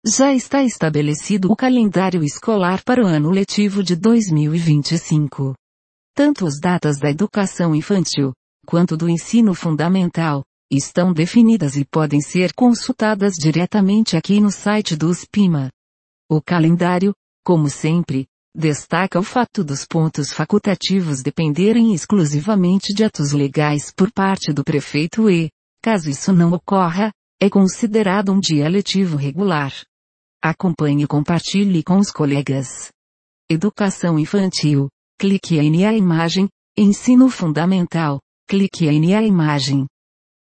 Já está estabelecido o calendário escolar para o ano letivo de 2025. Tanto as datas da educação infantil, quanto do ensino fundamental, estão definidas e podem ser consultadas diretamente aqui no site do SPIMA. O calendário, como sempre, destaca o fato dos pontos facultativos dependerem exclusivamente de atos legais por parte do prefeito e, caso isso não ocorra, é considerado um dia letivo regular. Acompanhe e compartilhe com os colegas. Educação infantil, clique em a imagem. Ensino fundamental, clique em a imagem.